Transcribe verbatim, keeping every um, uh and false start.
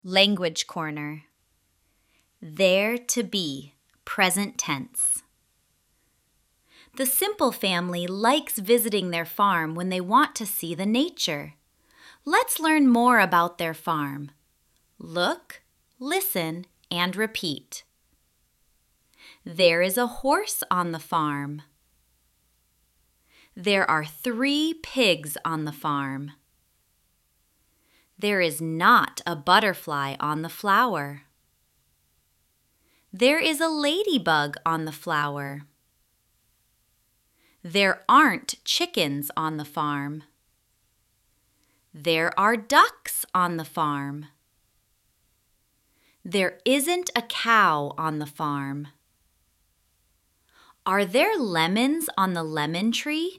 Language Corner. There to be, present tense. The Simple family likes visiting their farm when they want to see the nature. Let's learn more about their farm. Look, listen, and repeat. There is a horse on the farm. There are three pigs on the farm. There is not a butterfly on the flower. There is a ladybug on the flower. There aren't chickens on the farm. There are ducks on the farm. There isn't a cow on the farm. Are there lemons on the lemon tree?